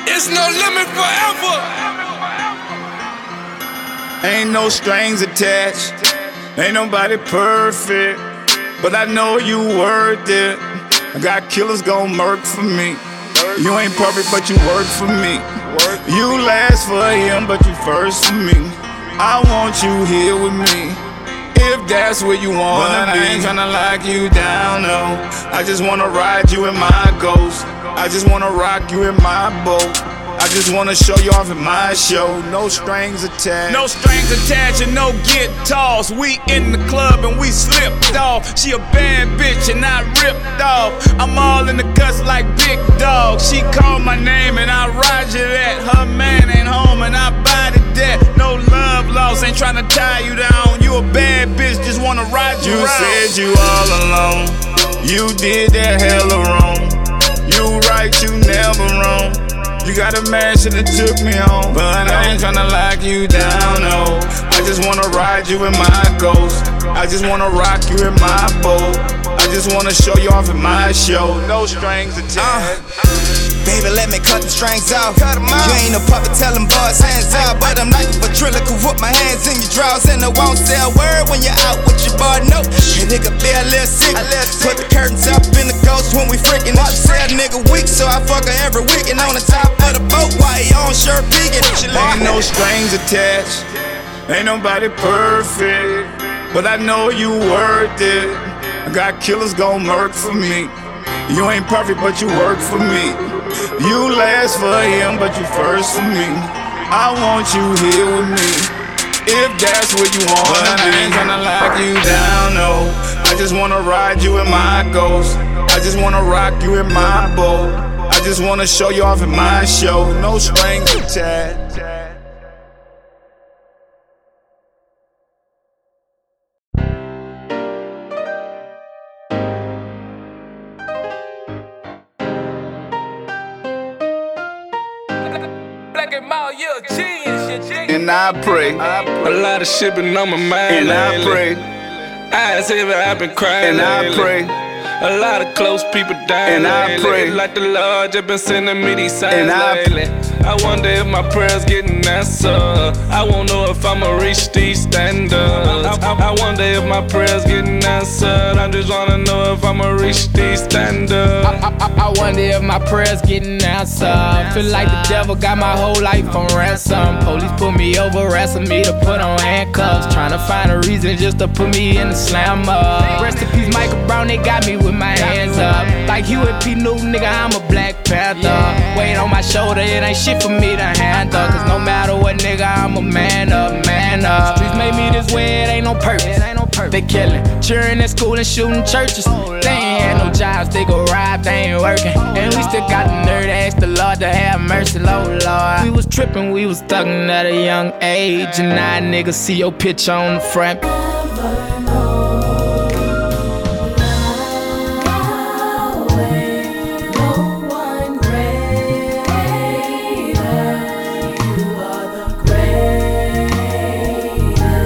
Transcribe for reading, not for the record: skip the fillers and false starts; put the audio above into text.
It's no limit forever. Ain't no strings attached. Ain't nobody perfect, but I know you worth it. I got killers gon' murk for me. You ain't perfect, but you work for me. You last for him, but you first for me. I want you here with me, if that's where you wanna be. I ain't tryna lock you down, no. I just wanna ride you in my ghost. I just wanna rock you in my boat. I just wanna show you off at my show. No strings attached. No strings attached and no guitars. We in the club and we slipped off. She a bad bitch and I ripped off. I'm all in the guts like Big Dog. She called my name and I roger that. Her man ain't home and I body that. No love lost, ain't tryna tie you down. You a bad bitch, just wanna ride you around. You said you all alone. You did that hella wrong. You right, you never wrong. You got a man, should've took me home, but I ain't tryna lock you down, no. I just wanna ride you in my ghost. I just wanna rock you in my boat. I just wanna show you off at my show. No strings attached. Baby, let me cut the strings off. You ain't no puppet, tell them boys hands out. But I'm like a Triller, could put my hands in your drawers and I won't say a word when you're out with your boy. No, and it could be a little sick. Put the curtains up in the ghost when we freaking. And she say a nigga weak, so I fuck her every weekend on the top of the boat while he on shirt peeking. Ain't no strings attached. Ain't nobody perfect, but I know you worth it. I got killers gon' murk for me. You ain't perfect, but you work for me. You last for him, but you first for me. I want you here with me, if that's what you want. But I ain't tryna lock you down, no. I just wanna ride you in my ghost. I just wanna rock you in my boat. I just wanna show you off at my show. No strings attached. And I pray, A lot of shit been on my mind. and I pray, Eyes heavy, I've been crying. and I pray, A lot of close people dying. And I pray. Like the Lord just been sending me these signs And I lately. I wonder if my prayers getting answered. I won't know if I'ma reach these standards. I wonder if my prayers getting answered. I just wanna know if I'ma reach these standards. I wonder if my prayers getting answered. Feel like the devil got my whole life on ransom. Police put me over, ransom me to put on handcuffs. Tryna find a reason just to put me in the slammer. Rest in peace, Michael Brown, they got me with my hands up. Like Hugh and P. Newton, nigga, I'm a Black Panther. Weight on my shoulder, it ain't shit for me to handle. Cause no matter what, nigga, I'm a man up, man up. Streets made me this way, it ain't no purpose. They killing, cheering at school and shooting churches. They ain't had no jobs, they go rob, they ain't working. And we still got the nerve to ask the Lord to have mercy, Lord. We was tripping, we was thugging at a young age. And now niggas see your picture on the front.